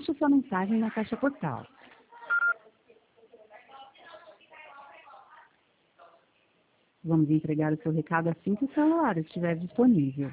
Deixe sua mensagem na caixa postal. Vamos entregar o seu recado assim que o celular estiver disponível.